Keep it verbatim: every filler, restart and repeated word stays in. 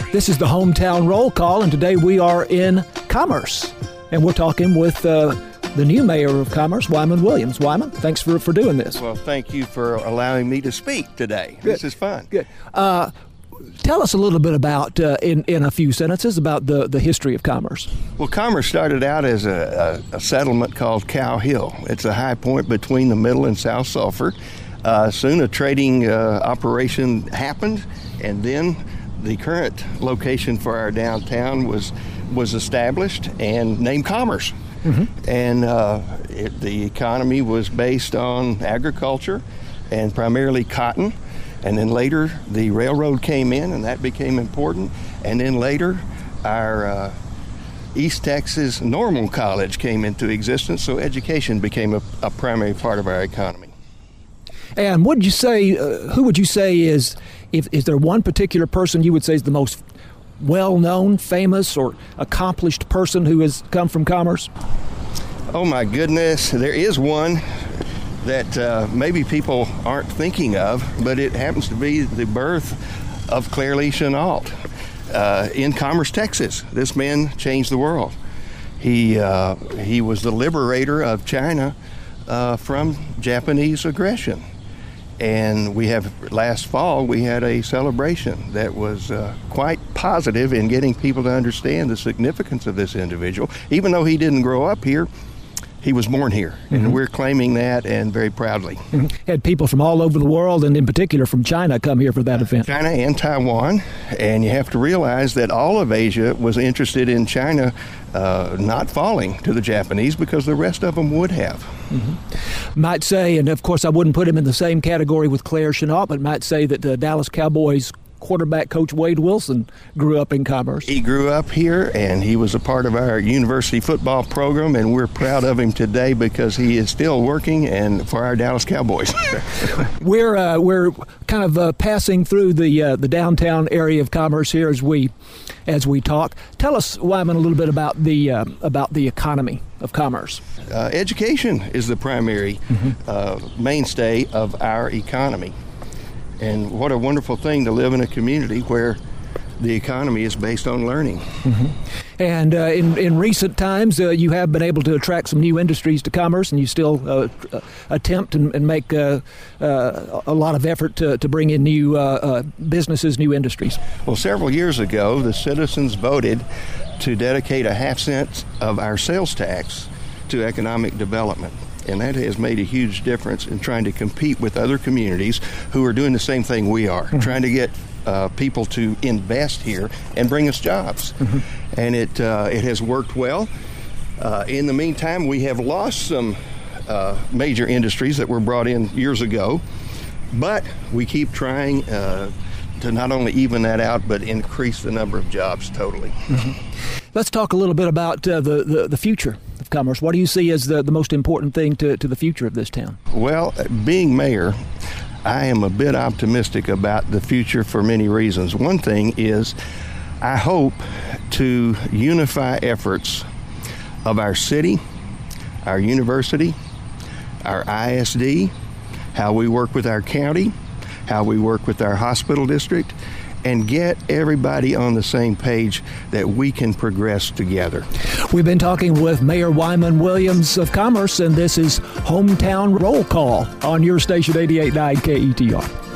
This is the Hometown Roll Call, and today we are in Commerce. And we're talking with uh, the new mayor of Commerce, Wyman Williams. Wyman, thanks for, for doing this. Well, thank you for allowing me to speak today. Good. This is fun. Good. Uh, tell us a little bit about, uh, in, in a few sentences, about the, the history of Commerce. Well, Commerce started out as a, a, a settlement called Cow Hill. It's a high point between the Middle and South Sulphur. Uh, soon a trading uh, operation happened, and then the current location for our downtown was was established and named Commerce. Mm-hmm. And uh, it, the economy was based on agriculture and primarily cotton. And then later the railroad came in, and that became important. And then later our uh, East Texas Normal College came into existence, so education became a, a primary part of our economy. And what would you say, uh, who would you say is, if is there one particular person you would say is the most well-known, famous, or accomplished person who has come from Commerce? Oh my goodness, there is one that uh, maybe people aren't thinking of, but it happens to be the birth of Claire Lee Chennault uh, in Commerce, Texas. This man changed the world. He, uh, he was the liberator of China uh, from Japanese aggression. And we have, last fall, we had a celebration that was uh, quite positive in getting people to understand the significance of this individual. Even though he didn't grow up here, he was born here. Mm-hmm. And we're claiming that, and very proudly. Mm-hmm. Had people from all over the world, and in particular from China, come here for that event. China and Taiwan. And you have to realize that all of Asia was interested in China uh, not falling to the Japanese, because the rest of them would have. Mm-hmm. Might say, and of course I wouldn't put him in the same category with Claire Chennault, but might say that the Dallas Cowboys quarterback coach Wade Wilson grew up in Commerce. He grew up here, and he was a part of our university football program, and we're proud of him today because he is still working and for our Dallas Cowboys. we're uh, we're kind of uh, passing through the uh, the downtown area of Commerce here as we as we talk. Tell us, Wyman, a little bit about the uh, about the economy of Commerce. Uh, education is the primary mm-hmm. uh, mainstay of our economy. And what a wonderful thing to live in a community where the economy is based on learning. Mm-hmm. And uh, in, in recent times, uh, you have been able to attract some new industries to Commerce, and you still uh, attempt and, and make uh, uh, a lot of effort to, to bring in new uh, uh, businesses, new industries. Well, several years ago, the citizens voted to dedicate a half cent of our sales tax to economic development. And that has made a huge difference in trying to compete with other communities who are doing the same thing we are, mm-hmm. trying to get uh, people to invest here and bring us jobs. Mm-hmm. And it uh, it has worked well. Uh, in the meantime, we have lost some uh, major industries that were brought in years ago, but we keep trying uh, to not only even that out, but increase the number of jobs totally. Mm-hmm. Let's talk a little bit about uh, the, the, the future of Commerce. What do you see as the, the most important thing to, to the future of this town? Well, being mayor, I am a bit optimistic about the future for many reasons. One thing is I hope to unify efforts of our city, our university, our I S D, how we work with our county, how we work with our hospital district, and get everybody on the same page that we can progress together. We've been talking with Mayor Wyman Williams of Commerce, and this is Hometown Roll Call on your station eighty-eight point nine K E T R.